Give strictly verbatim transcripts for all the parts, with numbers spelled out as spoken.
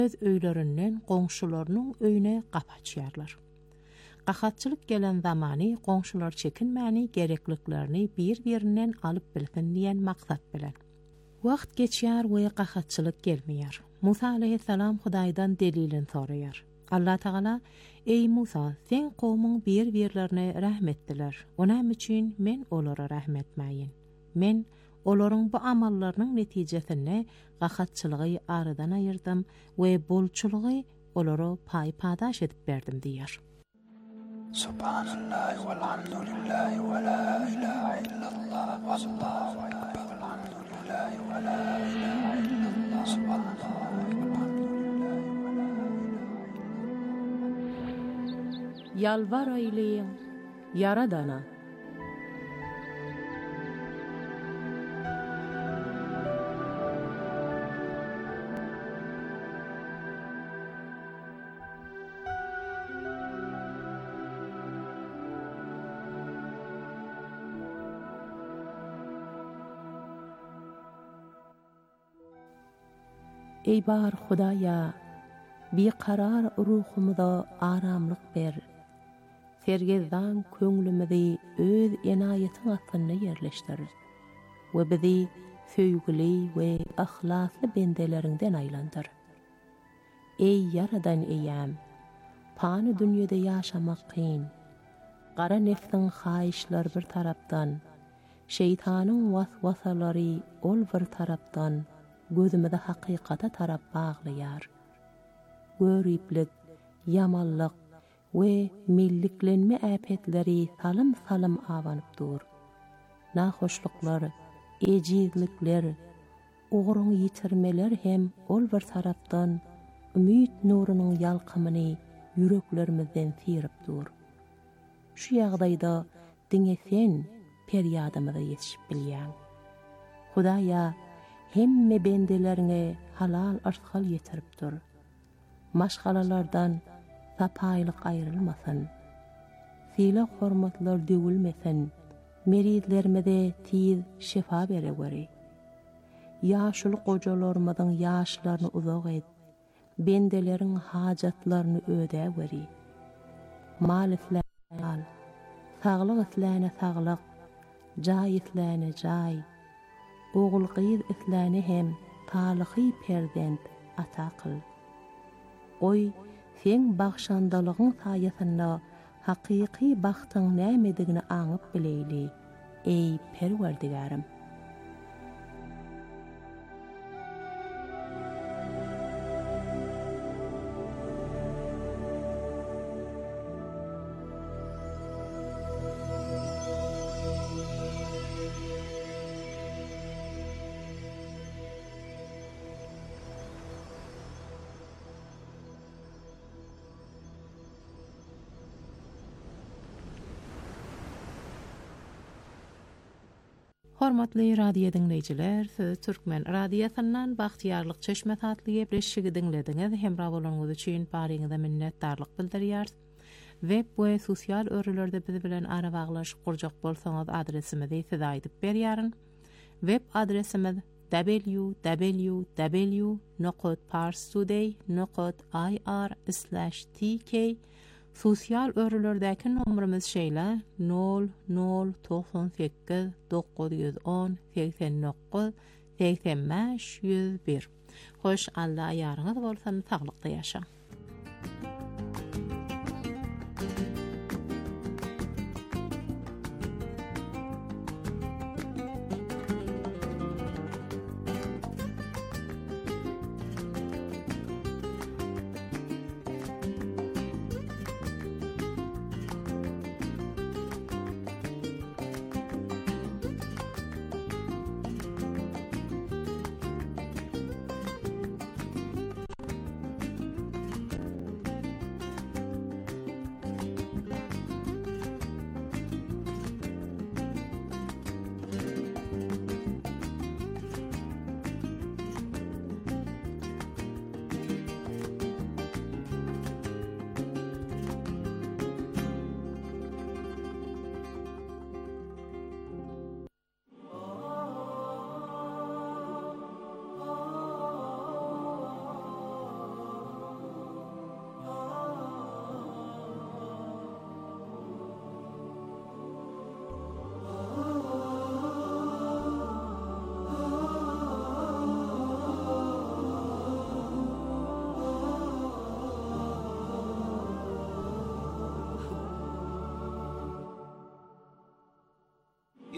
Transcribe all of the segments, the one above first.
öz öýlerinden goňşularynyň öýüne gapaçýarlar. Gahatçylyk gelen zamany goňşular çekinmäni gerekliklerini bir-birinden alyp bilsin diýen maksat bilen. Wagt geçýär we gahatçylyk gelmeýär. Musa aleyhissalam Hudaýdan delilin soraýar. Allah Taala: "Ey Musa, sen gowmyň bir-birlerine rahmetdiler. Onam üçin men olara rahmetmäýin. Men olaryň bu amallarynyň netijesinde gahatçylygy aradan aýyrdym we bolçulugy olara paý-padaş edip berdim" diýär. Subhanallah walhamdulillah wa la ilaha illallah wallahu akbar walhamdulillah wa la ilaha illallah subhanallah walhamdulillah wa la ilaha. Yalvar aýlyň Yaradana. Ey bar Hudaýa, bir karar ruhumyza aramlyk ber. Sergezdan köňlümidi öz enaýetiň atyna yerleşdir we bizi söýgüli we ahlasly bendelerinden aýlandyr. Ey Yaradan eýäm, pany dünýede ýaşamak kyn. Gara nefsiň haýyşlary bir tarapdan, şeytanyň waswasalary ol bir tarapdan gözümde hakykata tarap baglaýar. Görüplik, yamanlyk we milliklenme äpetleri salym salym awanyp dur. Nahoşluklar, ejizlikler, ogruň ýitirmeler hem ol bir tarapdan ümit nurunyň ýalkymyny yüreklerimizden sirip dur. Şu ýagdaýda diňe sen peryadymyza ýetişip bilýän. Hudaýa hemme bendelerine halal arşgal yetirip dur. Maşgalalardan sapaýlyk aýrylmasyn. Sile hormatlar döwülmesin. Merizlerimize tiz şifa bere gori. Ýaşuly gojalarymyzyň ýaşlaryny uzak et. Bendeleriň hajatlaryny öde gori. Mal isläne al. Saglyk isläne saglyk. Jaý isläne jaý. Oğul gyz isläne hem talyhy perzent ata kyl. Oy, sen bagşandalygyň saýasynda hakyky bagtyň nämedigini aňyp bileýli. Ey Perwerdigarim. Hormatly radio dinleyijiler, Söz Türkmen radiosundan Bagtyarlyk Çeşme tatly gepleşigi dinlediňiz. Hemra bolanyňyz üçin baryňyza minnetdarlyk bildirýär. Web we sosial örelerde bizi bilen ara baglaşyp gurjak bolsaňyz adresimizi size aýdyp berýärin. Web adresimiz w w w nokta parstoday nokta i r slash t k. Sosial örelerdäki nomerimiz şeýle nol nol doksan sekiz dokuz yüz on seksen dokuz seksen beş yüz bir. Hoş, Allah ýaryňyz bolsun, saglykda ýaşa.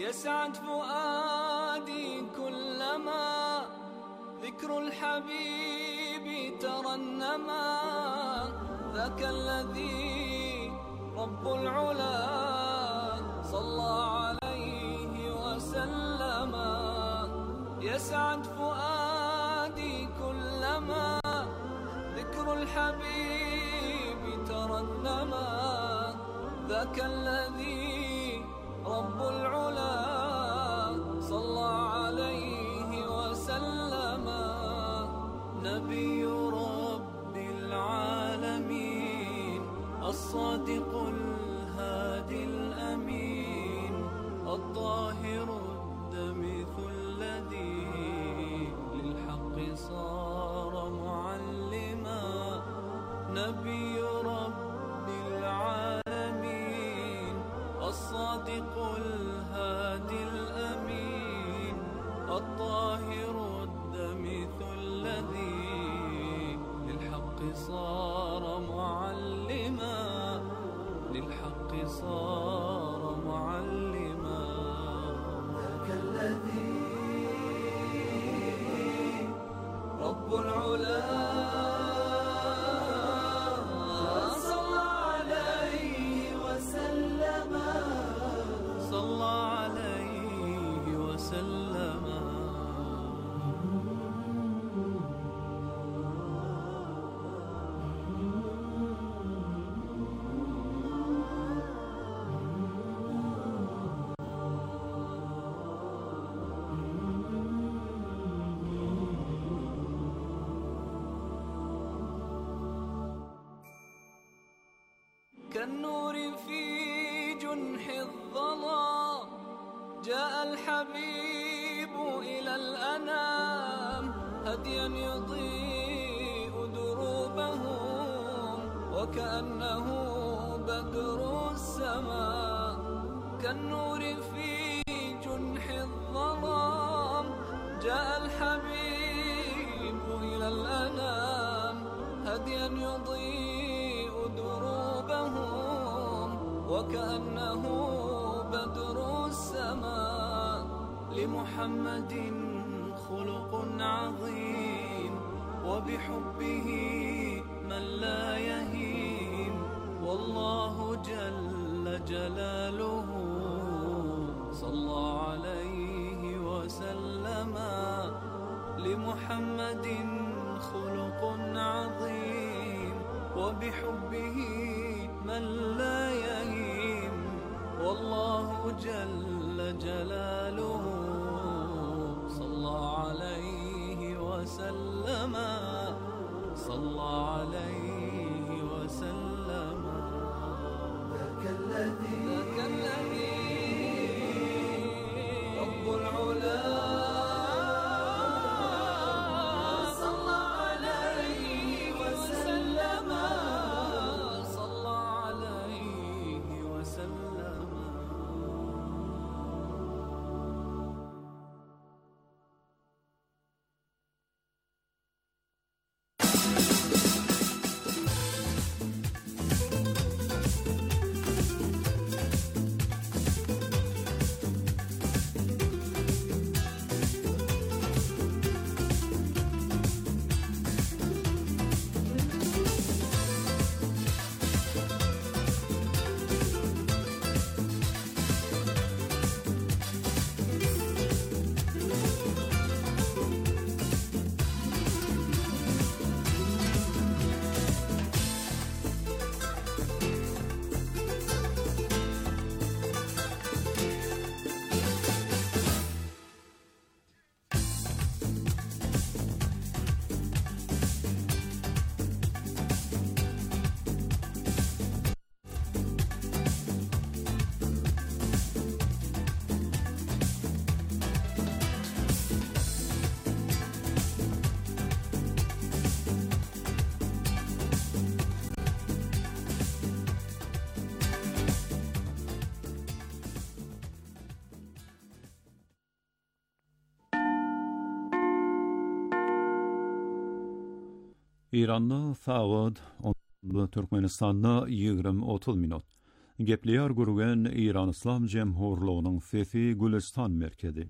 يسعد فؤادي كلما ذكر الحبيب ترنما ذاك الذي رب العلا صلى عليه وسلم. يسعد فؤادي كلما ذكر الحبيب ترنما ذاك الذي رب العلا صلى عليه وسلم. نبي رب العالمين الصادق الهادي الأمين الطاهر الدمث الذي للحق صار معلما. نبي رب العالمين الصادق الهادي الأمين الطاهر الدمث الذي للحق صار معلما للحق صار معلما. ذاك الذي رب العلا صلى عليه وسلم صلى عليه وسلم. كالنور في جنح الظلام جاء الحبيب إلى الأنام هديا يضيء دروبهم وكأنه بدر السماء. كالنور في جنح الظلام جاء الحبيب إلى الأنام هديا يضيء دروبهم وكأنه بدر السماء. لمحمد خلق عظيم وبحبه من لا يهيم والله جل جلاله صلى عليه وسلم. لمحمد خلق عظيم وبحبه من لا يهيم والله جل جلاله صلى عليه وسلم صلى عليه وسلم. ذاك الذي ذاك الذي رب العلا صلى عليه وسلم صلى عليه وسلم. İranlı saat Türkmenistan'da yigirme otuz minut. Gepleýär gürgen İran İslam Jemhurluğunyň Fethi Gülistan merkezi.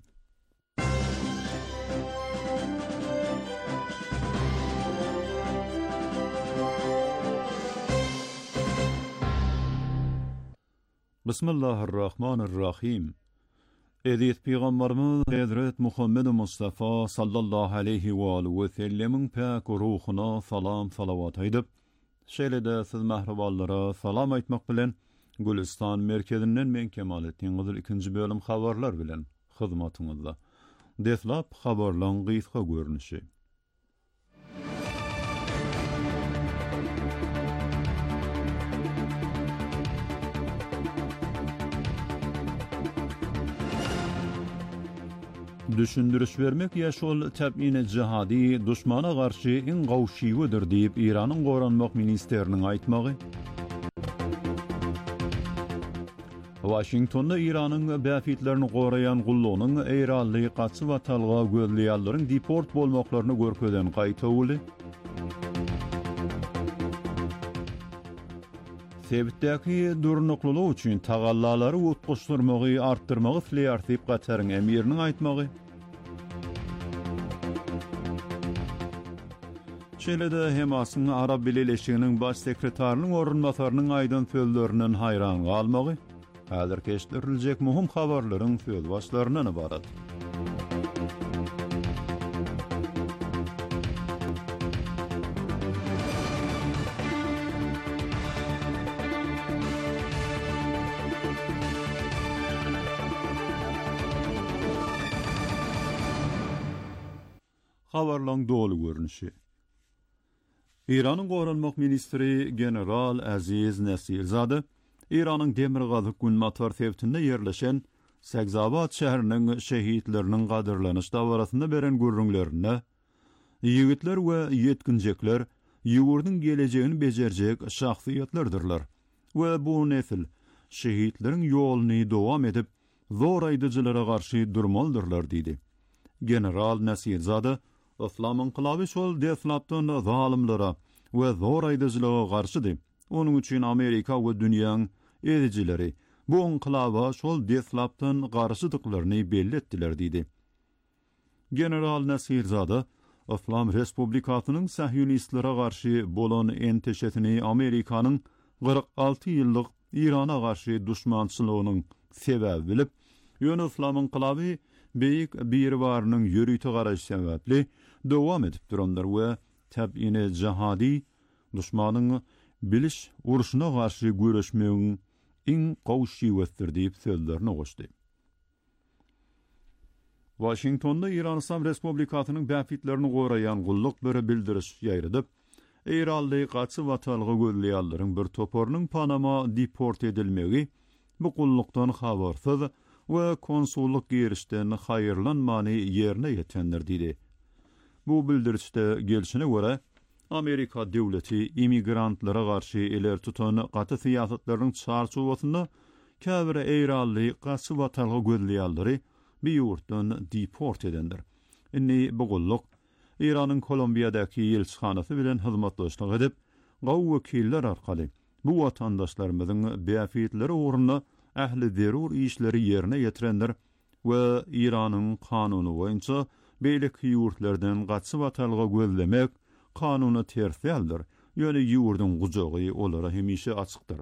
Bismillahirrahmanirrahim. Edit Peygamberimiz Hazret Muhammed Mustafa sallallahu aleyhi ve aleyhi ve sellemin pak ruhuna salam salavat aýdyp, şeýle-de siz mähriballara salam aýtmak bilen Gülistan merkezinden men Kemalettin Gyzyl ikinji bölüm habarlar bilen hyzmatyňyzda. Deslap habarlaryň gysga görnüşi. Düşündürüş vermek ýaşol täbine jihadi düşmana garşy iň gowşywydyr diýip Iranyň goranmak ministeriniň aýtmagy. Washingtonda Iranyň bäfitlerini gorayan gullugynyň eýrallygy gaçy we talga gözleýärleriň deport bolmaklaryny görkezden gaýtawyly. Sebitdäki durnuklulyk üçin tagallalary utguşdurmagy artdyrmagy Fliartip Gataryň emiriniň aýtmagy. Şeýle-de Hemasyň Arab Birleşiginiň baş sekretarlynyň orunbasarynyň aýdan sözlerinden hayran galmagy, häzir keşdiriljek muhim habarlaryň söz başlaryndan ibarat. Habarlaryň dolu görnüşi. İranyň goranmak ministri General Aziz Nesirzade, İranyň Demirgazyk Günmatar sewtinde yerleşen Sagzabad şäheriniň şehitleriniň gadyrlanyş dawarasynda beren gürrüňlerine, ýigitler we ýetkinjekler ýurduň gelejegini bejerjek şahsiýetlerdirler we bu nesil şehitleriň ýoluny dowam edip zor aýdyjylara garşy durmalydylar diýdi. General Nesirzade İslam inqilaby şol deslapdan zalimlere we zor aýdyjylara garşydy. Onuň üçin Amerika we dünýäň edijileri bu inqilaba şol deslapdan garşydyklaryny belli etdiler diýdi. General Nesirzade İslam Respublikasynyň Sahyunistlere garşy bolan enteşetini Amerikanyň kırk altı ýyllyk Irana garşy düşmançylygynyň sebäbi bilip, ýöne İslam inqilaby beýik birwarynyň ýörüýti garaşy sebäpli dowam edip duranlar we täbine jihadi düşmanyň biliş uruşuna garşy göreşmegiň iň gowşywydyr diýip sözlerini goşdy. Washingtonda İran İslam Respublikasynyň bäfitlerini gorayan gulluk bir bildiriş ýaýradyp, eýrallyk gaçy we talga gözleýärleriň bir toporunyň Panama deport edilmegi bu gullukdan habarsyz we konsulluk girişden haýyrlanmany ýerine ýetenler diýdi. Bu bildirişde gelişine göre Amerika döwleti immigrantlara garşy eler tutan gaty siýasatlaryň çarçowasynda käbir eýrallyk gaçy we talga gözleýärleri bir ýurtdan deport edendir. Inni bu gulluk İranyň Kolumbiýadaky elçixanasy bilen hyzmatdaşlyk edip, gaw wekiller arkaly bu watandaşlarymyzyň bäfitleri uğruna ähli zerur işleri ýerine ýetirenler we İranyň kanuny boýunça beýlik ýurtlardan gaçy we talga gözlemek kanuny ters ýaldyr. Ýöne ýurduň gujagy olara hemişe açykdyr.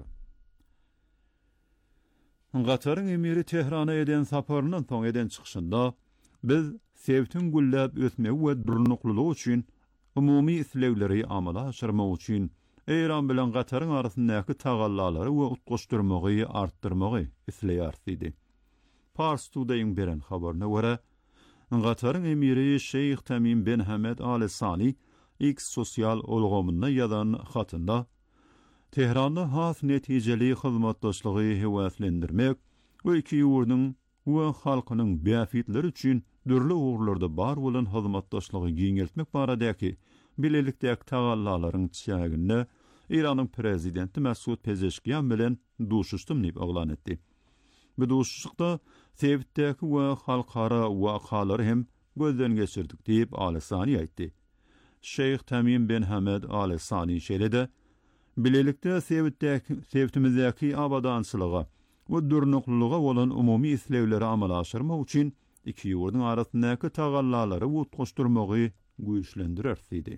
Gataryň emiri Tehrana eden saparynyň soň eden çykyşynda biz sevtin güllap ötmek we durnuklulyk üçin umumy islewleri amala aşyrmak üçin Eýran bilen Gataryň arasyndaky tagallalary we utguşdurmagy artdyrmagy isleýär diýdi. Pars Today'ın beren habaryna görä, Gataryň emiri Şeyh Tamim bin Hamed Al Sani X sosial olgamynda ýazan hatynda Tehranda has netijeli hyzmatdaşlygy hewaslendirmek we iki ýurduň we halkynyň bäfitleri üçin dürli uğurlarda bar bolan hyzmatdaşlygy giňeltmek baradaky bilelikdäki tagallalaryň çäginde İranyň prezidenti Mesut Pezeşkiyan bilen duşuşdum diýip aglan etdi. Bu duşuşykda sebitdäki we halkara wakalary hem gözden geçirdik diýip Al Sani aýtdy. Şeyh Tamim bin Hamed Al Sani şeýle-de Bilelikde sevtimizdäki abadançylyga we durnuklyga bolan umumy islewleri amala aşyrmak üçin iki ýurduň arasyndaky tagallalary wutgaşdyrmagy güýçlendirer idi.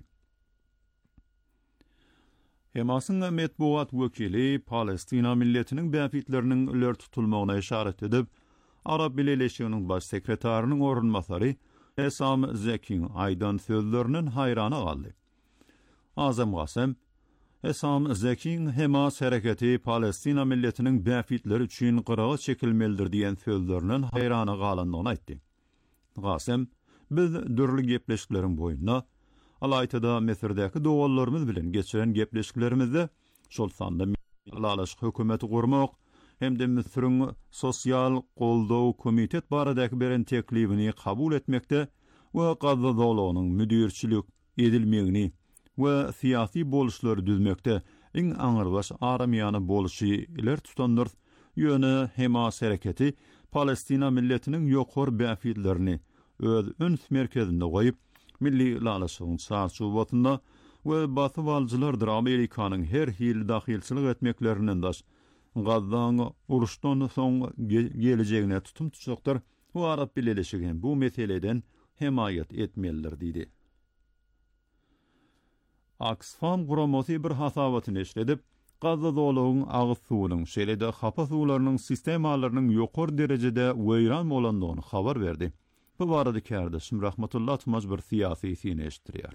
Hemasyň medbuat wekili Palestina milletiniň bäfitleriniň üler tutulmagyna işaret edip, Arab Birleşiginiň baş sekretariniň orunmasary Esam Zekin aýdan sözleriniň haýrana galdy. Azam Gasem Esam Zekin Hamas hareketi Palestina milletiniň bäfitleri üçin gyragy çekilmelidir diýen sözleriniň haýrana galandygyny aýtdy. Gasem biz dürli gepleşikleriň boýundan alaytada Mesirdäki dowallarymyz bilen geçiren gepleşiklerimizde şol sanda alalyş hökümeti gurmak hem-de Misiriň sosial goldaw komitet baradaky beren teklibini kabul etmekde we Gazza dowlatynyň müdirçilik edilmegini we siyasi boluşlary düzmekde iň aňyrbaş aramiýany boluşy iler tutandyr ýöne Hamas hareketi Palestina milletiniň ýokary bäfitlerini öz öns merkezinde goýup milli lalaşygyň çarşubatynda we Batı walyjylardyr Amerikanyň her hil dahilçilik etmeklerinden daş Gazzaň uruşdan soň geljegine tutum tutjakdyr we Arab Birleşigini bu meseleden himayet etmelidir diýdi. Oxfam guramasy bir hasabatyny eşledip, Gazza dowlatynyň agyz suwunyň şeýle-de hapa suwlarynyň sistemalarynyň ýokary derejede weýran bolandygyny habar berdi. Bu barada kardeşim Rahmetullah Tımaz bir siyasi sini eşitiriyor.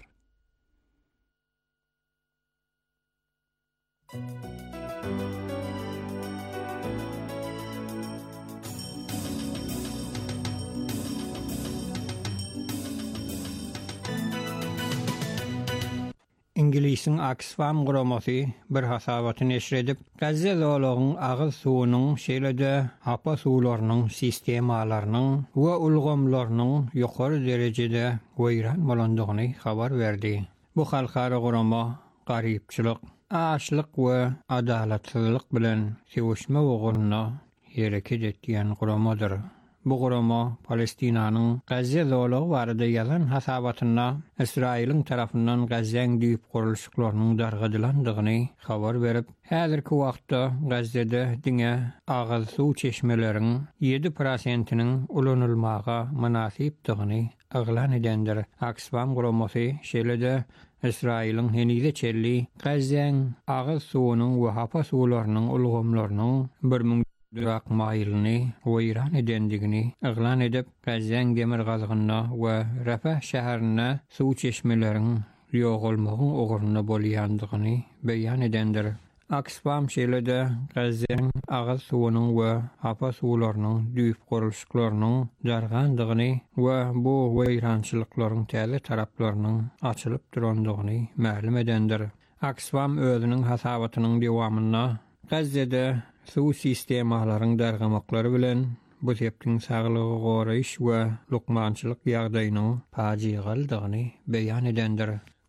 İngilisiň Oxfam guramasy bir hasabatyny eşredip, Gazza dowlatynyň agyz suwunyň şeýle-de hapa suwlarynyň sistemalarynyň we ulgamlarynyň ýokary derejede weýran bolandygyny habar berdi. Bu halkara gurama garypçylyk, açlyk we adalatsyzlyk bilen sevişme uğruna hereket etýän guramadyr. Bu gurama Palestinanyň Gazza dowlaty barada ýazan hasabatyna Israiliň tarapyndan Gazzaň diýip gurulşyklarynyň dargadylandygyny habar berip, häzirki wagtda Gazzada diňe agyz suw çeşmeleriň ýedi prosentiniň ulanylmaga münasipdigini aglan edendir. Oxfam guramasy şeýle-de Israiliň henize çelli Gazzaň agyz suwunyň we hapa suwlarynyň ulgamlarynyň bir Irak maýylyny weýran edendigini aglan edip, Gazzaň demir gazygyna we Rafah şäherine suw çeşmeleriň ýogalmagyň ogruna bolýandygyny beýan edendir. Oxfam şeýle-de Gazzaň agyz suwunyň we hapa suwlarynyň düýüp gurulşyklarynyň jargandygyny we bu weýrançylyklaryň täze taraplarynyň açylyp durandygyny ma'lum edendir. Oxfam özüniň hasabatynyň dowamyna Gazzada suw sistemalaryň dargamaklary bilen bu septiň saglygy goraýyş we lukmançylyk ýagdaýynyň pajigaldygyny beýan edendir.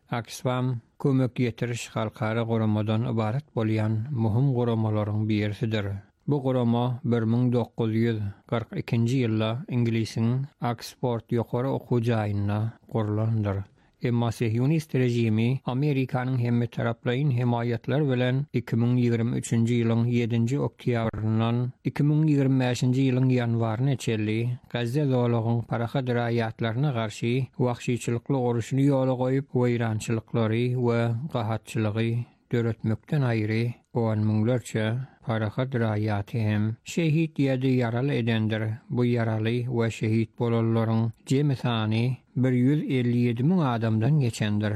Oxfam kömek ýetiriş halkara guramadan ibaret bolýan muhim guramalaryň birisidir. Bu gurama bir ming dokuz ýüz kırk ikinji ýylda Inglisiň Oxford ýokary okuw jaýyna gurulandyr. Emma Siyonist rejimi Amerikanyň hemme taraplaryň himayetler bilen iki ming ýigirme üçinji ýylyň ýedinji oktýabryndan iki ming ýigirme beşinji ýylyň ýanwaryna çelli Gazza dowlatynyň paraha diraýatlaryna garşy wagşyçylykly uruşyny ýola goýup weýrançylyklary we gahatçylygy döretmekden aýry on miňlerçe paraha diraýaty hem şehit ýa-da ýaraly edendir. Bu ýaraly we şehit bolanlaryň jemy sany bir yüz elli ýedi miň adamdan geçendir.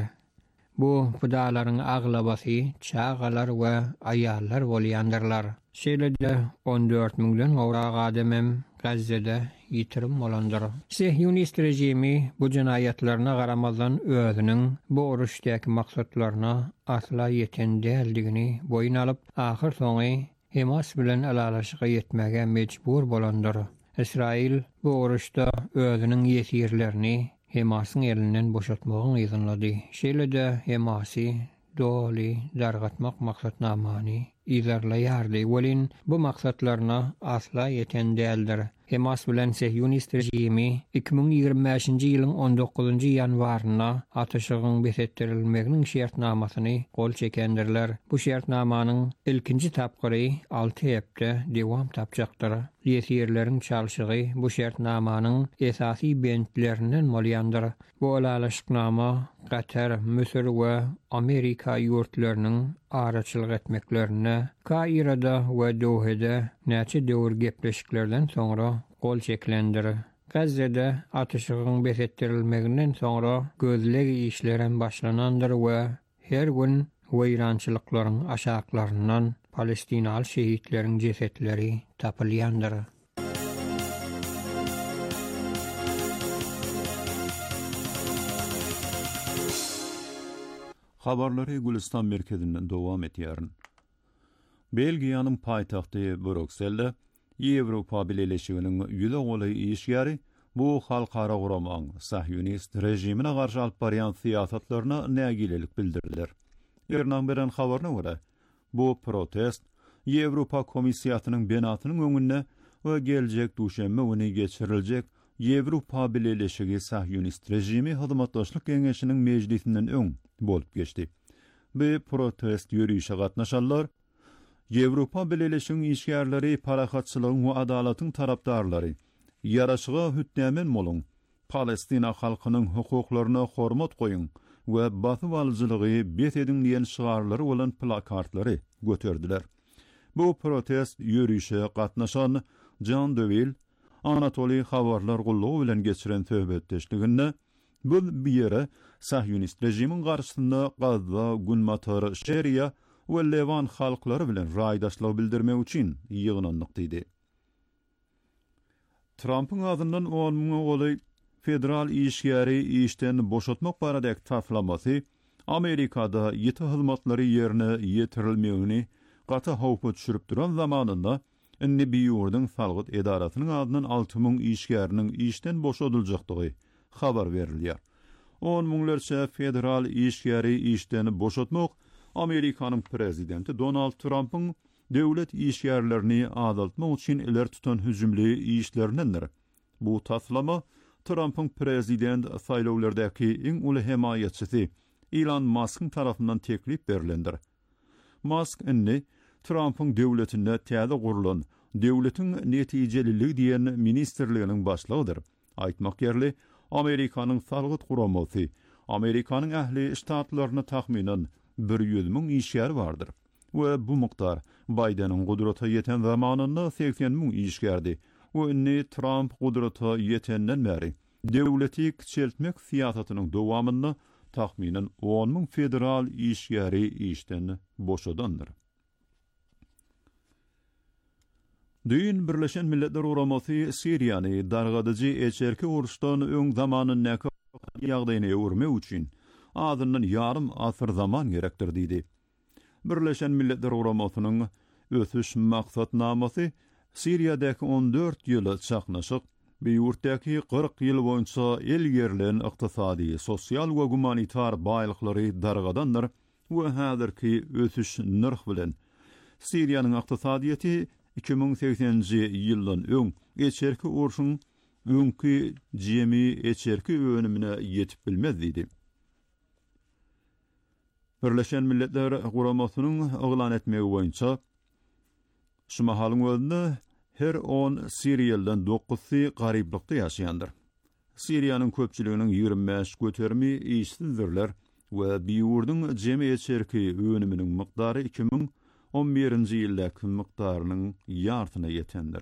Bu pudalaryň aglabasy çağalar we aýallar bolýandyrlar. Şeýle-de on dört miňden gowrak adamym Gazzada ýitirim bolandyr. Siyonist rejimi bu jinayetlerine garamazdan özüniň bu uruşdaky maksatlaryna asla ýeten däldigini boyun alyp, ahyr soňy Hamas bilen alalaşyga ýetmäge mejbur bolandyr. Israil bu uruşda özüniň ýetirlerini Hamasyň elinden boşaltmagyny ýazanlady. Şeýle-de Hamasy doly dargatmak maksatnamany izarlayardy. Welin bu maksatlarına asla yeten däldir. Hamas bilen Sihyonist rejimi iki bin ýygrimi beşinji ýylyň on dokuzunjy ýanwaryna ataşygyň besetdirilmeginiň şertnamasyny gol çekendirler. Bu şertnamanyň ilkinji tapgyry alty hepde dewam tapjakdyr. Ýetirleriň çalşygy bu şertnamanyň esasy bentlerinden bolýandyr. Bu alalaşyknama Qatar, Misir we Amerika ýurtlarynyň araçylyk etmeklerine, Kairada we Doha'da näçe döwür gepleşiklerden soňra gol çeklendir. Gazze'de ataşygyň besetdirilmeginden soňra gözlegi işleren başlanandyr we her gün weýrançylyklaryň aşaklarynyň Palestinal şehitleriň jesetleri tapylýandyr. Habarlary Gülistan merkezinden dowam etýär. Belgiýanyň paýtagty Brukselde Ýewropa Birleşiginiň ýüze goly işgäri bu halkara guramaň Sihyonist rejimine garşy alyp barýan syýasatlaryna nägilelik bildirdiler. Ýerden beren habaryna görä, bu protest Ýewropa Komissiýasynyň benatynyň öňünde we geljek duşanbe güni geçiriljek Ýewropa Birleşigi Sihyonist rejimi hyzmatdaşlyk geňeşiniň meclisinden öň bolup geçdi. Bu protest ýürüýüşe gatnaşanlar Ýewropa Birleşiginiň işgärleri, parahatçylygyň we adalatyň tarapdarlary, ýaraşyga hütnämen bolun, Palestina halkynyň hukuklaryna hormat goýun we batyp alyjylygy bet ediň diýen şigarlary bolan plakartlary göterdiler. Bu protest ýürüýüşe gatnaşan Jean Deville Anatoli habarlar gullugy bilen geçiren töhbetdeşliginde bu ýere Sihyonist rejimiň garşysynda Gazza, Günmatar, Şeria we Levan halklary bilen raýdaşlyk bildirmek üçin ýygnandyk diýdi. Trumpyň adyndan on ming goly federal işgäri işden boşatmak baradak taslamasy Amerikada ýeti hyzmatlary ýerine ýetirilmegini gaty howpa düşürip duran zamanynda N B Y'urdyň salgyt edarasynyň adyndan alty ming işgäriniň işden boşadyljakdygy habar berilýär. on minglerçe federal işgäri işden boşatmak Amerikanyň prezidenti Donald Trump'yň döwlet işgärlerini azaltmak üçin iler tutan hüjümli işlerindendir. Bu taslama Trump'yň prezident saýlawlardaky iň uly hemaýetçisi Elon Musk'yň tarapyndan teklip berilendir. Musk inni Trump'yň döwletinde täze gurulan döwletiň netijeliligi diýen ministerliginiň başlygydyr. Aýtmak ýerli, Amerikanyň salgyt guramasy, Amerikanyň ähli ştatlaryna tahminen bir ýüz ming işgär bardyr. We bu mukdar Bidenin gudrata ýeten zamanynda seksen ming işgärdi. We inni Trump gudrata ýetenden beri döwleti kiçeltmek siýasatynyň dowamyny tahminen on ming federal işgäri işden boşadandyr. Düýün Birleşen Milletler Uramasy Siriýany dargadyjy eçerki uruşdan öň zamanyny ýagdaýyna öwürmek üçin adyndan ýarym asyr zaman gerekdir diýdi. Birleşen Milletler Uramasynyň ösüş maksatnamasy Siriýadaky on dört ýyly çaknaşyk bu ýurtdaky kırk ýyl boýunça el ýerlen ykdysady, sosial we humanitar baýlyklary dargadandyr we häzirki ösüş nyrh bilen Siriýanyň ykdysadyety iki bin seksenji ýyldan öň geçerki urşuň öňki jemi eçerki önümine ýetip bilmez diýdi. Birleşen Milletler Guramasynyň oglan etmegi boýunça şu mahalyň özünde her on Siriýaldan dokuzsy garyplykda ýaşaýandyr. Siriýanyň köpçüliginiň ýygrimi beş götermi işsizdirler we bir ýurdyň jemi eçerki önüminiň mykdary iki bin on birinji ýyldaky mykdarynyň ýartyna ýetendir.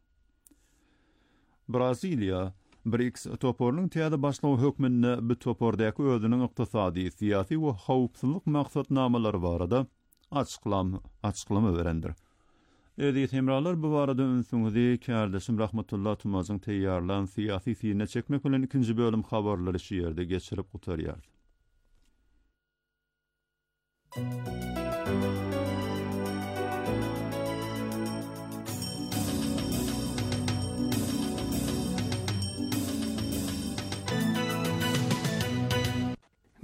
Braziliya B R I C S toporunyň täze başlaw hökmünde bu topordaky özüniň ykdysady, syýasy we howpsuzlyk maksatnamalary barada açyklam açyklama berendir. Edi temralar bu barada ünsüňizi kärdeşim Rahmetullah Tumazyň teýýarlan syýasy syýne çekmek bilen ikinji bölüm habarlary şu ýerde geçirip gutarýar.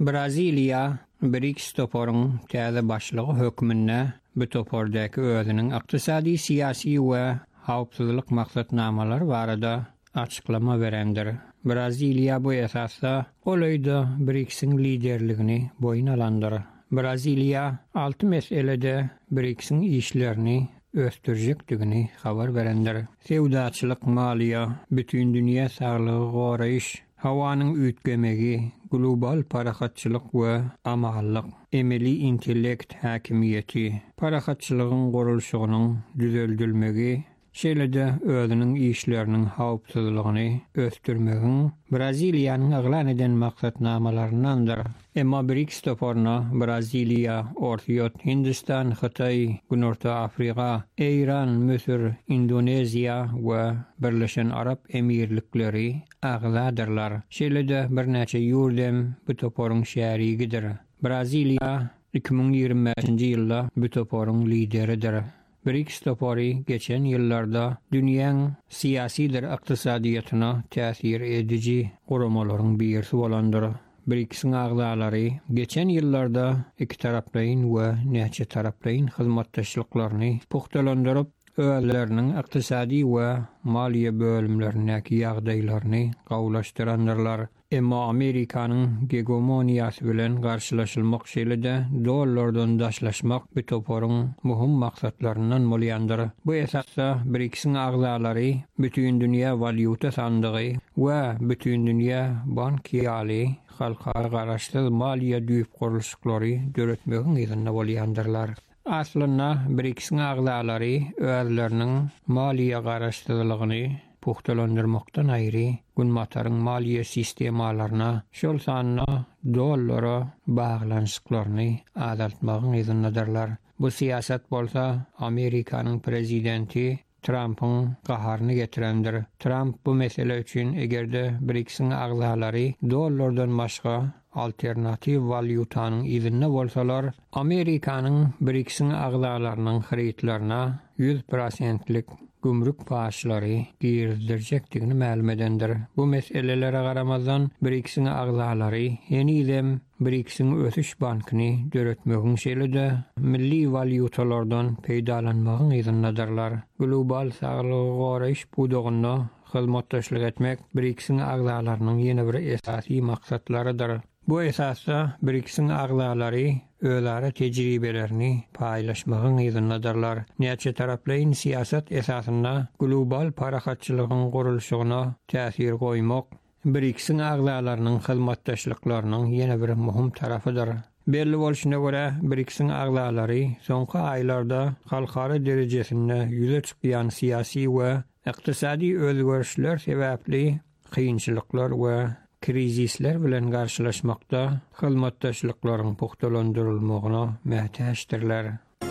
Braziliya BRICS toporun täze başlygy hökmünde bu topordaki özünün ykdysady, siyasi we hawpsuzlyk maksatnamalary barada açıklama berendir. Braziliya bu esasda olayda BRICS'in liderligini boyun alandır. Braziliya altı meselede BRICS'in işlerini östürjekdigini habar berendir. Sewdaçylyk, maliýa, bütün dünýä saglygy goraýyş, hawanyň üýtgemegi, global parahatçylyk we amallyk, emeli intellekt hakimiýeti, parahatçylygyň gorulşygynyň düzeldilmegi, şeýle-de özüniň işleriniň hawpsuzlygyny östürmegiň Braziliýanyň aglan eden maksatnamalарyndandyr. Emma BRICS toporuna Braziliya, Orta Hindistan, Xitay, Günorta Afrika, Eýran, Mösür, Indoneziya we Birleşen Arap Emirlikleri agladyrlar. Şeýle-de bir näçe ýurdem bu toporuň şärigidir. Braziliya iki bin ýigirme beşinji ýylda bu toporuň lideridir. BRICS topory geçen ýyllarda dünýäň siýasydyr ykdysadyýatyna täsir edici guramalaryň birisi bolandyr. BRICS'in agzalary geçen ýyllarda iki taraplaýyn we näçe taraplaýyn hyzmatdaşlyklaryny puhtalandyryp, özleriniň ykdysady we maliýe bölümlerindäki ýagdaýlaryny gawlaşdyrandyrlar. Emma Amerikanyň hegemoniýasy bilen garşylaşylmak şeýle-de dollardan daşlaşmak bu toporuň muhim maksatlaryndan bolýandyr. Bu esasda BRICS'in agzalary bütün dünýä valyuta sandygy we bütün dünýä bank ýaly halkara garaşly maliýe düýüp gurulşyklary döretmegiň ýerinde bolýandyrlar. Aslynda BRICS'in agzalary özleriniň maliýe garaşdyrlygyny puhtalandyrmakdan aýry günmataryň maliýe sistemalaryna, şol sanyna dollara baglanşyklaryny azaltmagyň ýerindädirler. Bu siýasat bolsa Amerikanyň prezidenti Trump'ın gaharyny getirendir. Trump bu mesele üçin egerde BRICS'in agzalary dollardan başga alternativ valyutanyň ýerinde bolsalar, Amerikanyň BRICS'in agzalarynyň hyritlaryna yüz prosentlik gümrük paşlary girdirjekdigini ma'lum edendir. Bu meselelere garamazdan BRICS'in agzalary ýenidem BRICS'in ösüş bankini döretmegiň şeýle-de milli valyutalardan peýdalanmagyň ýerindädirler. Global saglygy goraýyş budugynda hyzmatdaşlyk etmek BRICS'in agzalarynyň ýene bir esasy maksatlarydyr. Bu esasda BRICS'in agzalary özleri tejribelerini paylaşmagyň ýerindädirler. Näçe taraplaýyn siýasat esasynda global parahatçylygyň gurulşygyna täsir goýmak BRICS'in agzalarynyň hyzmatdaşlyklarynyň ýene bir muhim tarapydyr. Belli bolşuna görä BRICS'in agzalary soňky aýlarda halkara derejesinde ýüze çykýan siýasy we ykdysady özgörüşler sebäpli kynçylyklar we krizisler bilen garşylaşmakda hyzmatdaşlyklaryň puhtalandyrylmagyna mätäçdirler.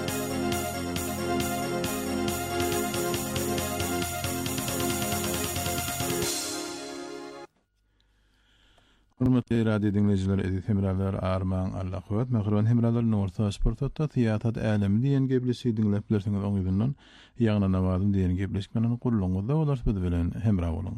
Hürmetli radio dinleyijiler, edip hemralar arman Allah höwet mähriban hemralar Norta Sportda tiýatrat älim diýen geplisi dinläp bilersiňiz oňyzyndan ýagna nawazym diýen gepleşmeniň gurulmagyda olar bilen hemra boluň.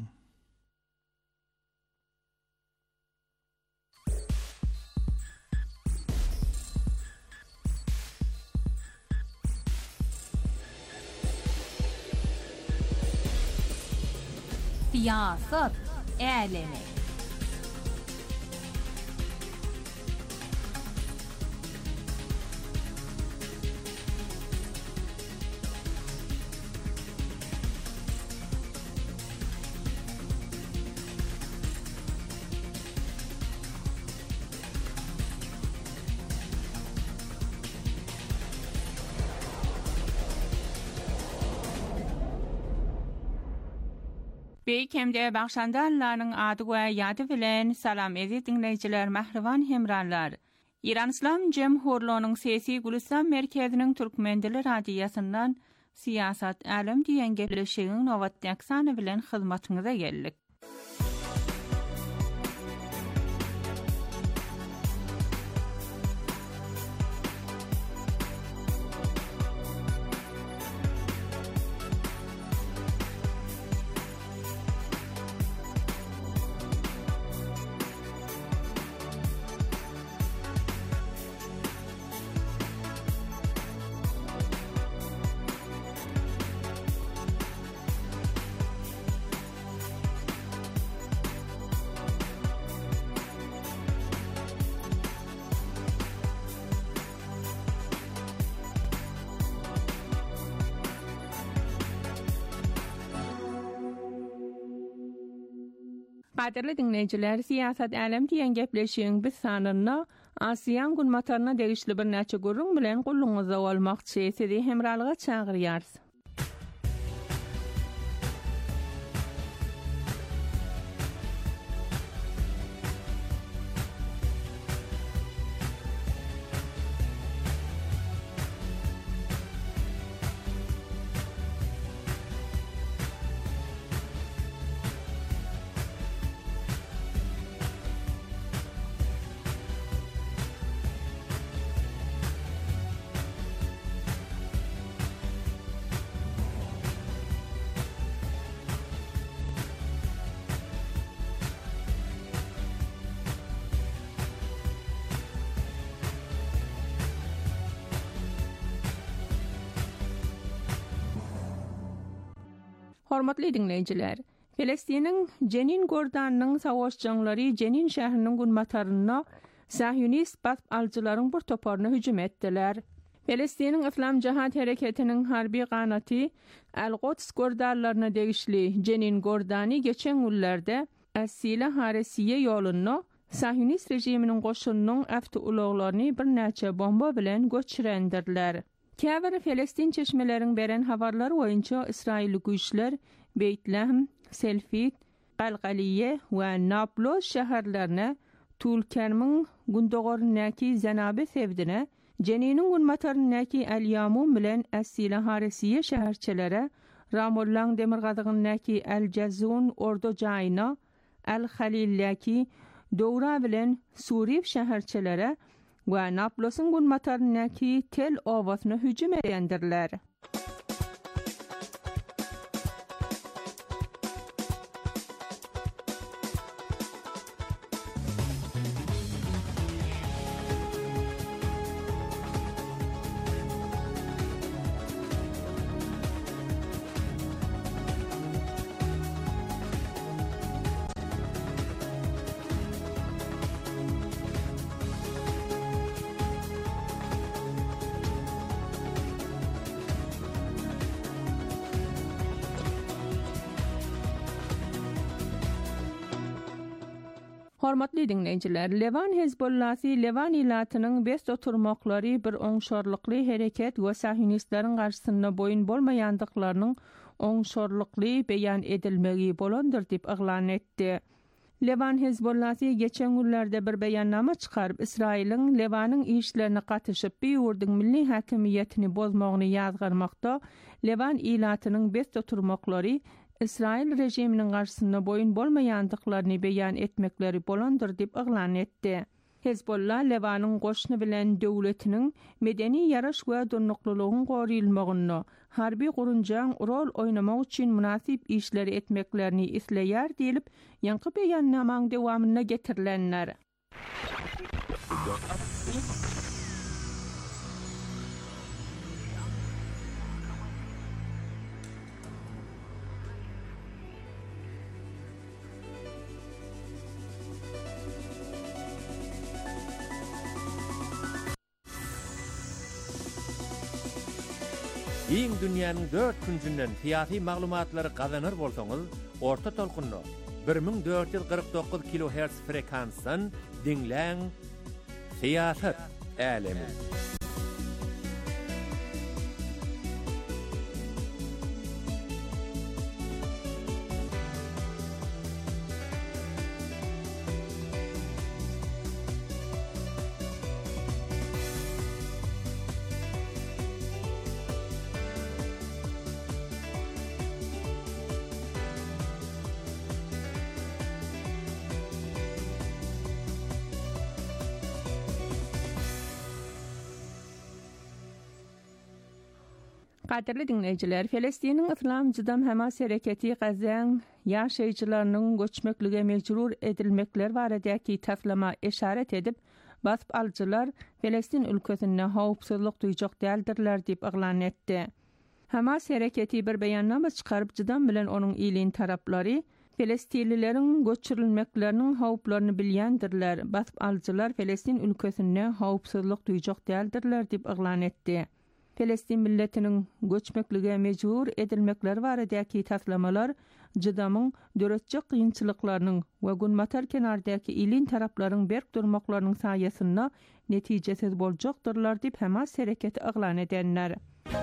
Siýasat älemi. Beýkemde bagşandallaryň ady we ýady bilen salam edip dinleýijiler, mähriban hemranlar. İran İslam Jemhurlygynyň sesi Gülistan merkeziniň Türkmendili radiýasyndan siýasat älim diýen gepleşigiň nowatdaksany bilen hyzmatyňyza geldik. Qadirli dinleyiciler, siyasat alem diyen gepleşiğin biz sanırına Asiyan gün matarına degişli bir näçe gurrun bilen gulluňyza bolmakçy sizi hemralyga çağırýarys. Hormatly dinleyijiler, Filistiniň Jenin Gordanyň savaşçylary Jenin şäheriniň günmataryna Sahyonist basp alçylaryň bir toparyna hüjüm etdiler. Filistiniň Islam Jihad Hereketiniň harby ganaty Al-Quds gordarlaryna degişli Jenin Gordany geçen günlerde As-Sila Haresiye ýoluny Sahyonist rejiminiň goşunynyň äfti ulaglaryny bir näçe bomba bilen göçürendirler. Käbir Filistin çeşmeleriň beren habarlary boýunça İsrail güýçler Beytlehem, Selfit, Qalqaliye we Nablus şäherlerine Tulkermiň gündogorynyňky Zanabe sevdine, Jeniniň günmatarynyňky El-Yamum bilen As-Sila Haresiye şäherçelere, Ramollan demirgazygynyňky El-Jazun ordu jaýyna, El-Halilläki Dowra bilen Surif şäherçelere we Nablusyň günmatarynyňky Tel Avasyna hüjüm edendirler. Hormatly dinleyijiler, Levan Hezbollasy Levan ilatynyň beş oturmaklary bir oňşarlykly hereket we Sahyonistlaryň garşysyna boyun bolmaýandyklarynyň oňşarlykly beýan edilmegi bolandyr diýip eglan etdi. Levan Hezbollasy geçen günlerde bir beýannama çykaryp Israiliň Levanyň işlerine gatyşyp bir ýurdun milli hakimiýetini bozmagyny ýazgarmakda Levan ilatynyň beş oturmaklary İsrail rejiminiň garşysyna boyun bolmaýandyklaryny beýan etmekleri bolandyr diýip eglan etdi. Hezbollah Levanyň goşuny bilen döwletiniň medeni ýaraş we durnuklylygyň gorylmagyny, harby gurunjaň rol oynamak üçin münasip işleri etmeklerini isleýär diýilip, ýanky beýannamaň dowamyna getirilenler. Iň dünýäniň dört küncünden fiýaty maglumatlary gazanır bolsaňyz, orta tolkunly bir ming dört ýüz gyrk dokuz kilohertz frekansdan dinläň Fiýasat Alemi. Qadirli dinleyijiler, Filistiniň Islam Jydam Hamas hereketi Gazaň ýaşaýjylarynyň göçmeklige mejbur edilmekler baradaky taslama işaret edip, basp alçylar Filistin ülkesinde howpsuzlyk duýjak däldirler diýip eglan etdi. Hamas hereketi bir beýannama çykaryp Jydam bilen onuň ýylyn taraplary Filistinlileriň göçürilmekleriniň howplaryny bilýändirler. Basp alçylar Filistin ülkesinde howpsuzlyk duýjak däldirler diýip eglan etdi. Pelestin milletinin göçmeklige mecbur edilmekleri baradaki taslamalar jydamyň döretçi kynçylyklarynyň we günmatar kenardaky ilin taraplaryň berk durmaklarynyň saýasyna netijesiz boljakdyrlar diýip Hamas hereketi aglan edenler.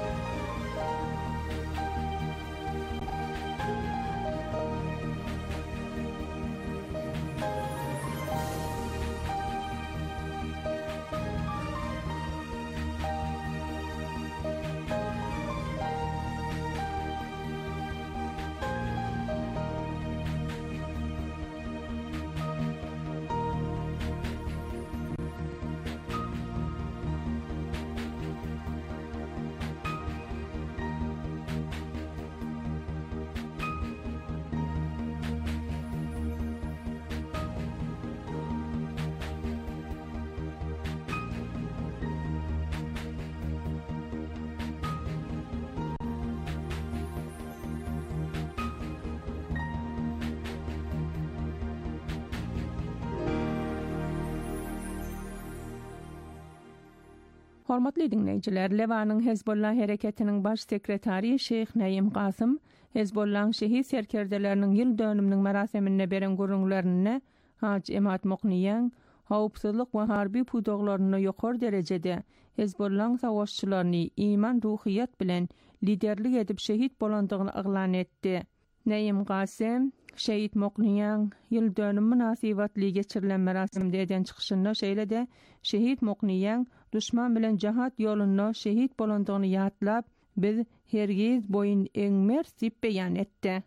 Hormatly dinleýijiler, Lewanyň Hezbollah hereketiniň baş sekretary Şeyh Naim Qasym Hezbollah'ın şehit serkerdelerinin yıl dönümünün merasimine beren gurunlarına Hacı Emad Mokniyan hawpsızlyk we harbi pudoglaryny ýokary derejede Hezbollah'ın savaşçylaryny iman ruhiyat bilen liderlik edip şehit bolandygyny aglan etdi. Naim Qasym Şehit Mokniyan yıl dönüm münasibatly geçirilen merasimde eden çykyşynda şeýle-de Şehit Mokniyan düşman bilen jahat ýolunda şehit bolandygyny ýatlap biz hergiz boyun eňmer diýip beýan etdi.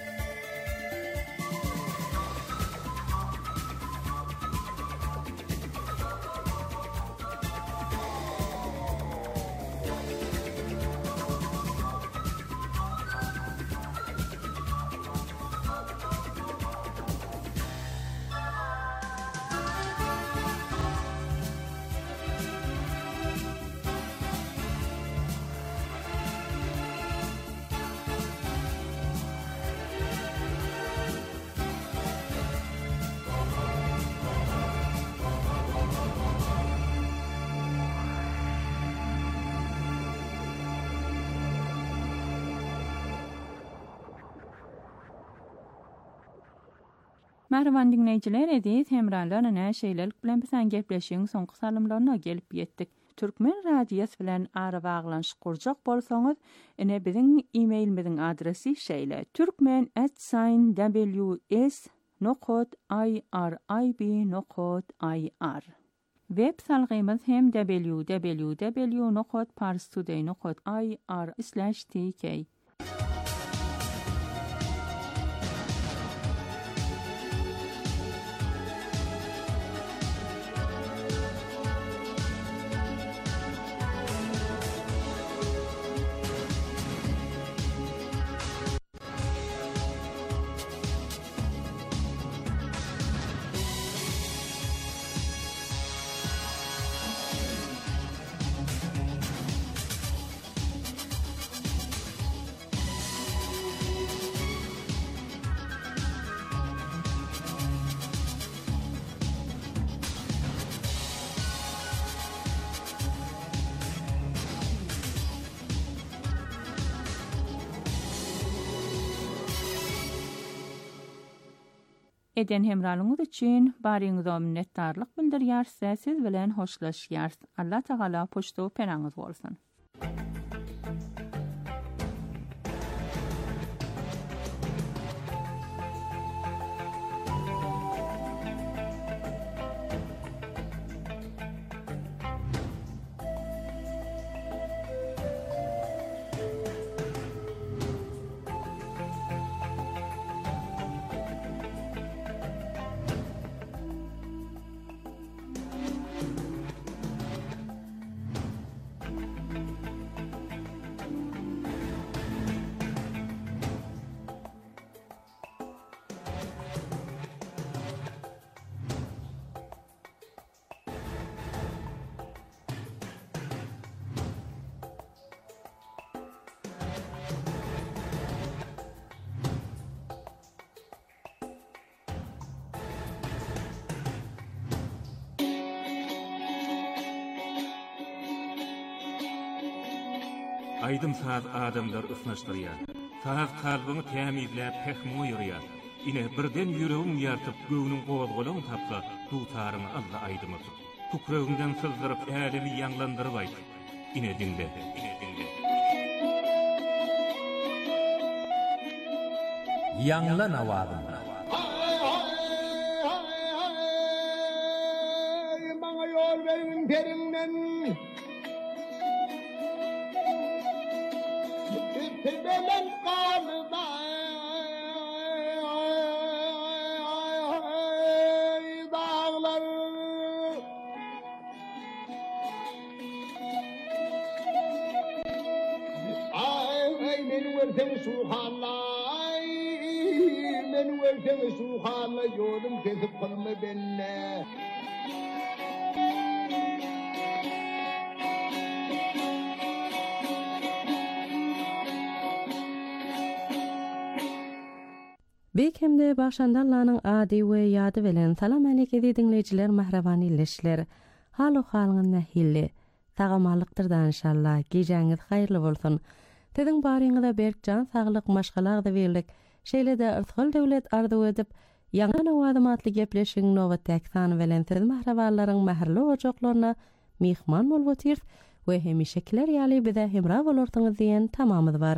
Merhaban dinleyijiler, edis hemralarına şeýlelik bilen bilen gepleşiň soňky salymlaryna gelip ýetdik. Türkmen radiýasy bilen ara baglanşyk kurjak bolsaňyz, ene biziň e-mailimiziň adresi şeýle: türkmen at w s nokta i r i b nokta i r. Web salgymyz hem w w w nokta parstoday nokta i r slash t k. Eden hemralyňyz üçin baryňyza minnetdarlyk bildirýär, siz bilen hoşlaşýar. Allah Taala poşto penaňyz bolsun. Aydym saz adamlar ısnaşdyrýar. Saz kalbyny tämizläp pehmi ýürýär. Ine birden ýüregim ýartyp göwnüň gowalgalyny tapsa, dutaryny Allah aýdymyk. Tukragymdan sızdyryp älimi ýanglandyryp aýt. Ine dinle, ine dinle. Ýanglan awazym. Maňa ýol berin perinden. Tebelen qalda. Dağlar. Ay men wertem suhalay. Men wertem suhalay ýolum kesip qalma benne. Bekemde başandallanyň ady we ýady bilen salam aleyke dinleýijiler, mahrabany ilişler. Haly halyň nähilli. Tagamalykdyr da inşallah. Geýjäňiz haýyrly bolsun. Tediň baryňyza berkjan saglyk maşgalagda berildik. Şeýle de ırtgal döwlet ardy edip, ýangy nawadymatly gepleşiň nowat täksan bilen siz mahraballaryň mähirli ojaklaryna mihman bolup otyr we hemişekiler ýaly bize hemra bolarsyňyz diýen tamamyz bar.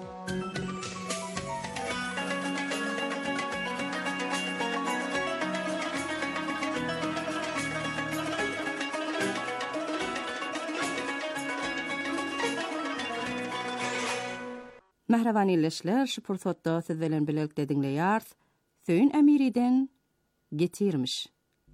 Mahraban ilişler, şu pursatda siz bilen birlikde dinleýär. Söýün Emiri'den getirmiş.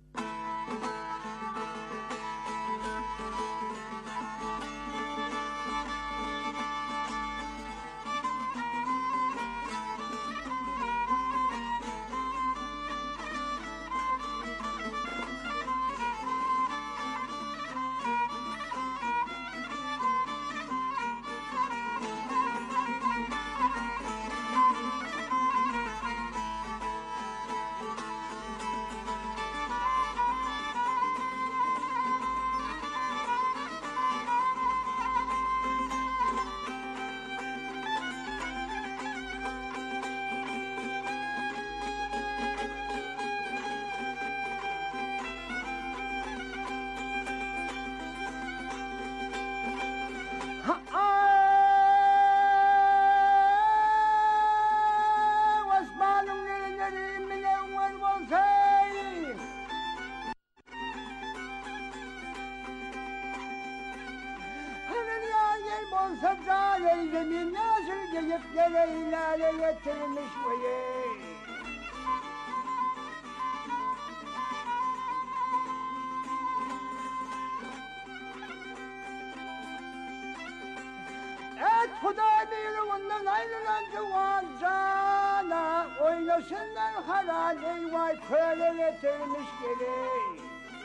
Oynasınlar harali vay köle getirmiş geri.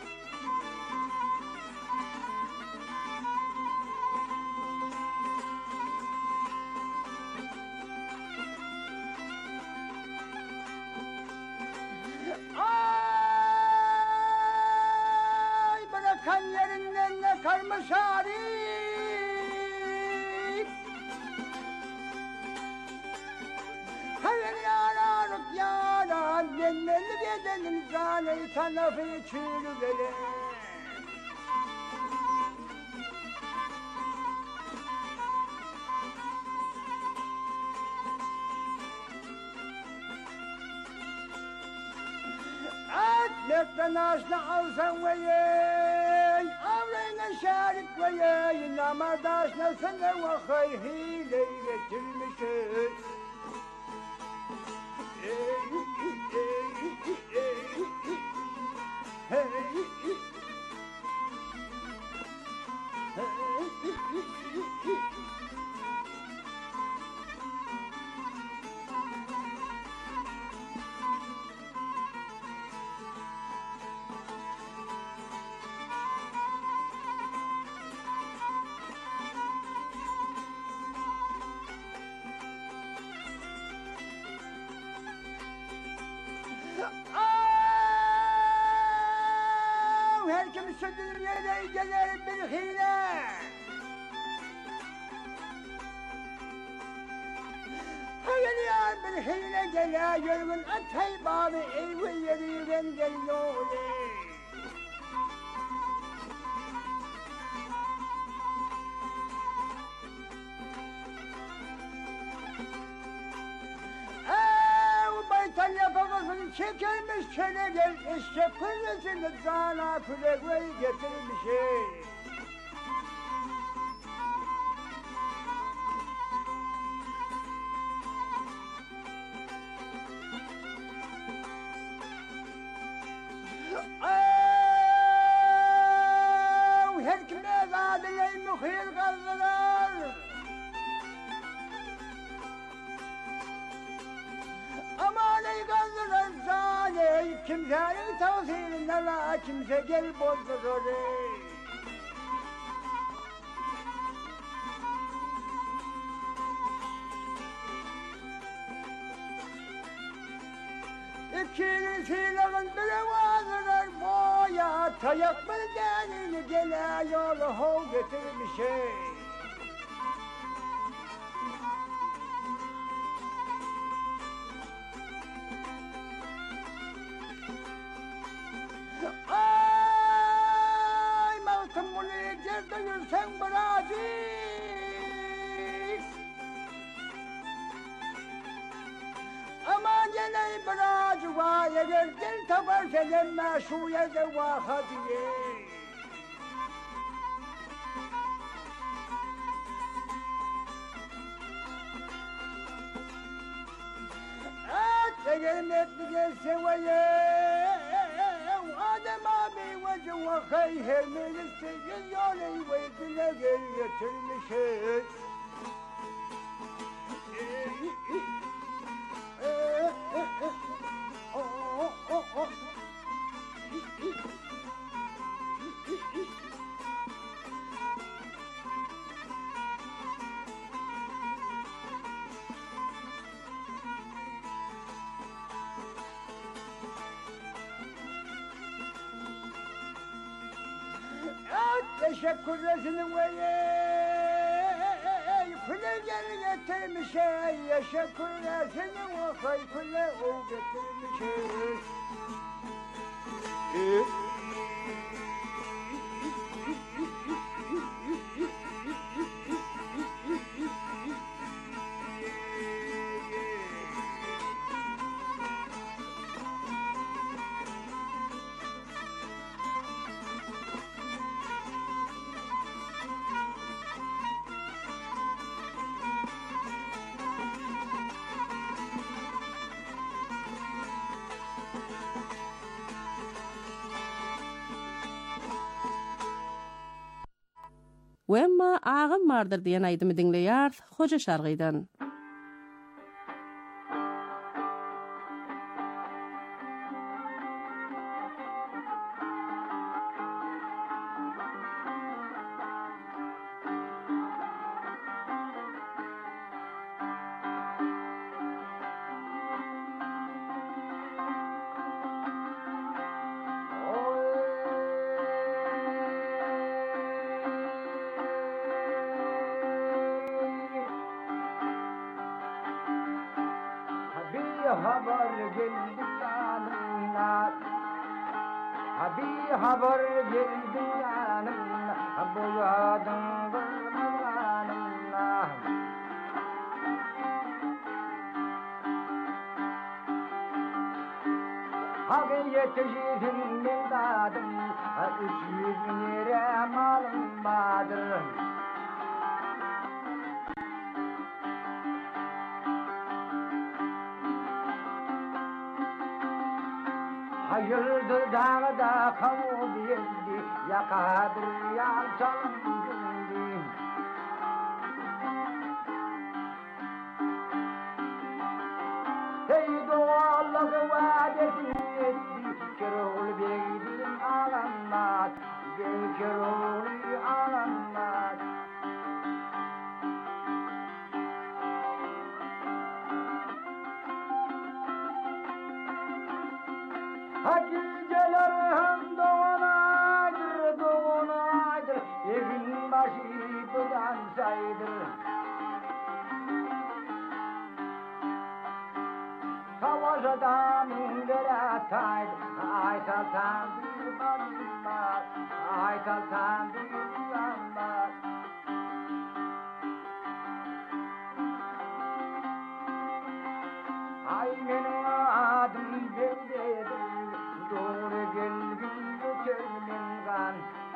Ay bırakan yerinden ne karmış hari. Hayır yararık yarar, yenmeli gedenin zâne-i tanafı çürü gele. Atmekten aşna alsan veyey, avrayla şarik veyey, namardaşna sana ve hayr hileyi getirmişiz. Her kim söndürür yere gelir bir hile. bir hile gele yürgün atay bari eyvi yeriren geliyor. Baytalya babasını çekermiş çene gel eşek kulesini zana kulekveyi getirmiş. Her kime zadeleyi muhir kaldılar. Aman ey kaldılar zaley, kimsenin tavsiyelinden la kimse gel bozdurur ey. İkinin silahın biri vazırar boya, tayak bir denini gele yolu hov getirmiş ey. Ay mağtım bunu yerde yürsen bir aziz. Aman gene bir acı var eğer gel tabar selenme şu yerde vaha diye. Egerim etlige seveye Adem abi vece vakay hermelisi Yoley veydine gel getirmiş Teşekkürlerini veye Kule gel getirmiş Teşekkürlerini vakay kule o getirmiş Wemma ağım vardır diyen aydımı dinleyər, Hoca şargıydan. haber geldi yanımdan, bir haber geldi yanımdan, bu yadın gırmanımdan. Hakkı yetişirin imdadım, üç yüz lira malım vardır. Hayırdır dağda kamu bildi, yakadır yalçalım bildi. Ey doğallığı vaadetini etti, Kerol Bey'din ağlanmaz, gel Kerol'ü ağlanmaz. Haticeler hem doğanaydır, doğanaydır, evin başı budan saydır. Sultanın veratay, ay sultan bilmez, ay sultan bilmez. Ay benim adım geldim, doğru geldim geçermen.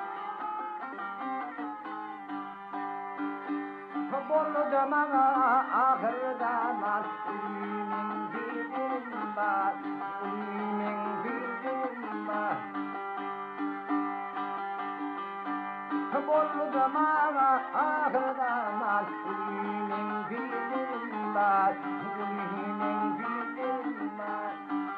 Bolu zamana ahir zaman, uyumun bildirim var, uyumun bildirim var. Bolu zamana ahir zaman, uyumun bildirim var, uyumun bildirim var.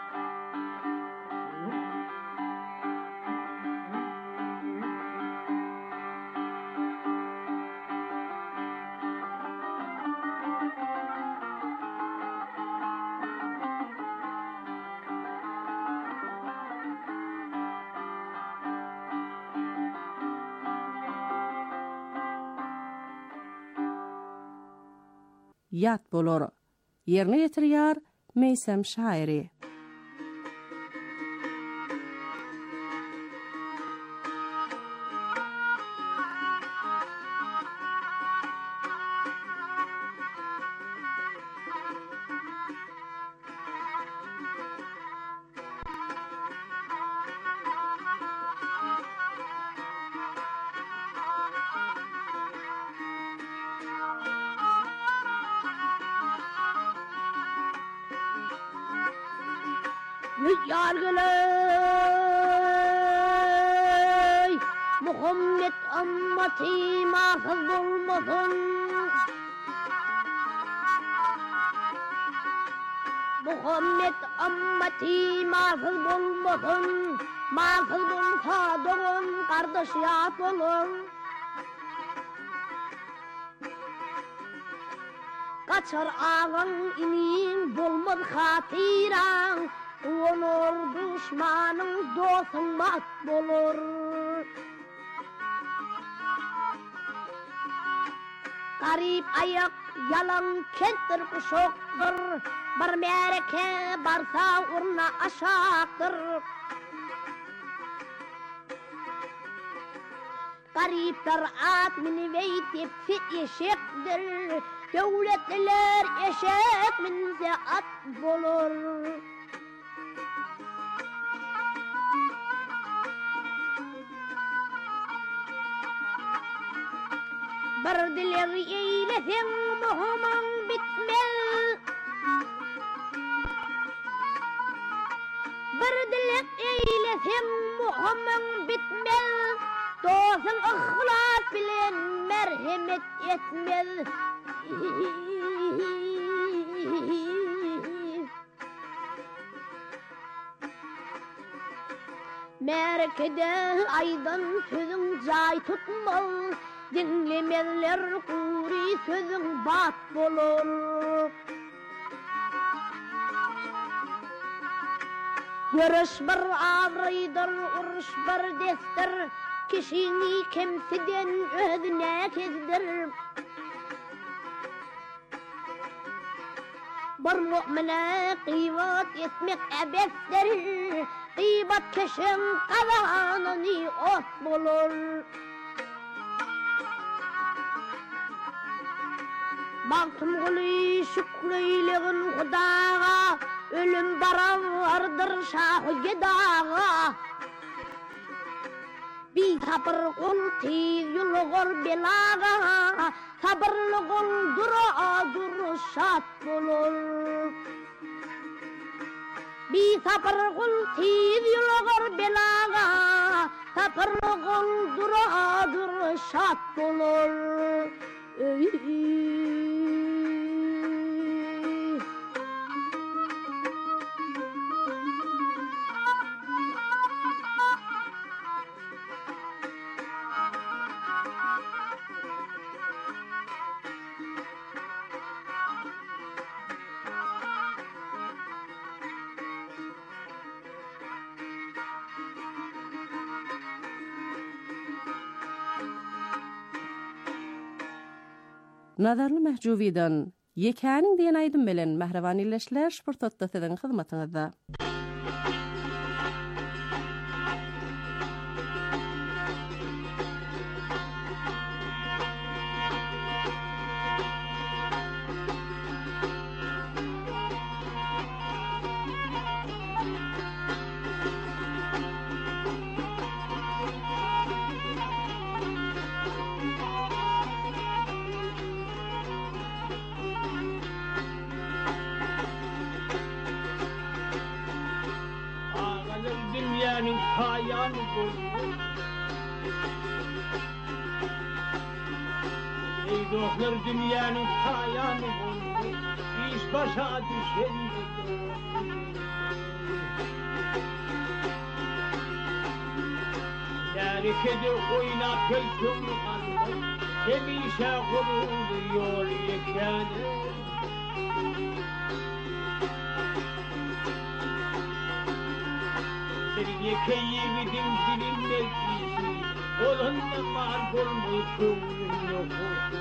Yat bolor. Yerine getirýär Meysem şairi. Yargılay Muhammed ammati mahfız olmasın. Muhammed ammati mahfız olmasın. Mahfız olsa doğun kardeş yat olur. Kaçar ağın inin bulmaz hatiran. Onur düşmanın dostun mat bulur. Garip ayak yalan kentir kuşoktur. Bir mereke barsa urna aşaktır. Garipler at mini veytip fit eşektir. Devletler eşek minze at bulur. Bir diler eylesin muhamman bitmez. Bir diler eylesin muhamman bitmez. Dostun ihlas bilen merhamet etmez. Merkede aydan sözün cay tutmaz. Dinlemezler kuri sözün bat bolur. Görüş bir ağrıydır, uruş bir destir. Kişini kimseden özüne kezdir. Bir mu'mine kıyvat etmek ebestir. Kıybat kişin kazanını ot bulur. Baktım gülü şükreyleğin hudağa. Ölüm baravardır şahı gedağa. Bir sabır kul tiz yulgur belağa. Sabırlı kul dura dur şat bulur. Bir sabır kul tiz yulgur belağa. Sabırlı kul dura dur şat bulur. Nazarlı Mehcuvi'den Yekäniň diýen aýdym bilen Mehreban illeşler şportda siziň hyzmatyňyzda. Dünyanın kayanı bulmuş. Ey dostlar dünyanın kayanı bulmuş. İş başa düşendi. Yarikede oyna kölküm kalmış. Demişe kuruluyor yekanı. Yekeyividim dilim meclisi, olanda mal bulmuş kıvrım yok.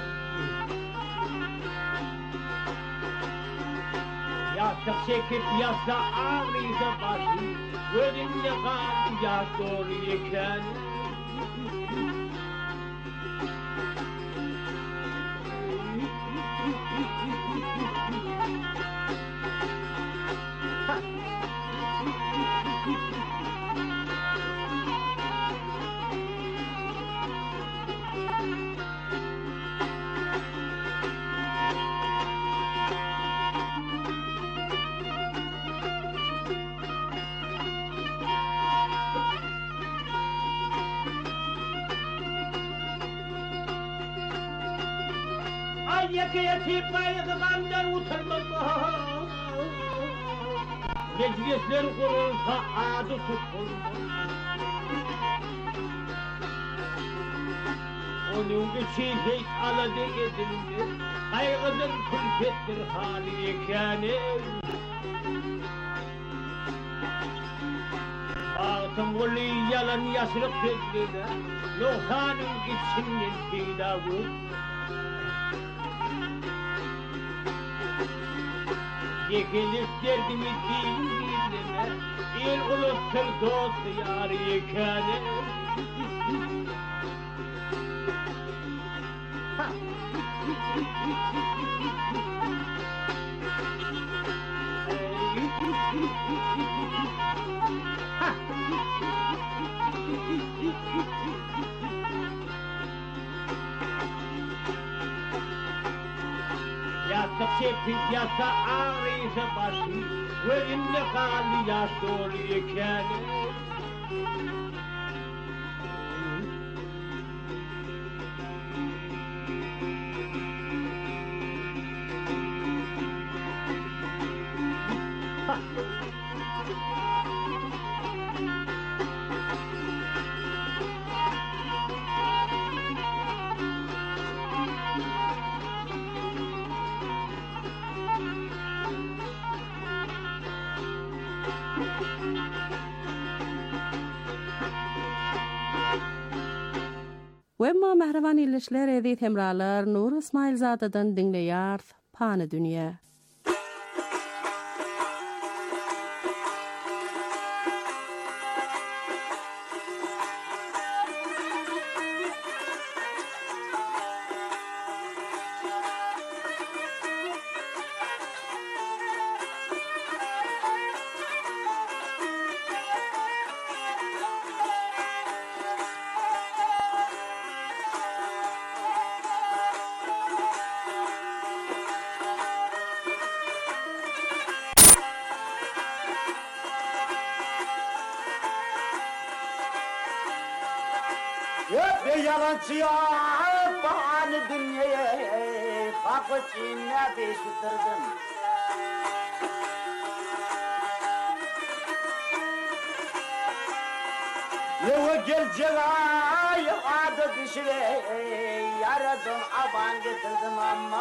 Yasa çekip yasa ağrıysa başı, ölümle kaldı ya doğru yeken. Yakaya tipayı kıvamdan utanmam. Meclisler kurulsa adı tutulmaz. Onun için hiç aladı edildi. Kaygıdır külfettir hali yekanı. Altın kulu yalan yasırık dediler. Lokhanın gitsinler fidavu. Yekilip derdimi dinleme, il ulustur dostu yar yekanı. Yasa çepip yasa ağrıysa başı, ölümle kaldı yaş dolu yekanı. Wemma Mehreban illeşler edi temralar Nur İsmail Zadadan dinleýär Pany dünýä. Hep yalancıya Pany dünyaya Hakı çiğne beştirdim. Yo gelcela ya adı dişle yaradım aban getirdim ama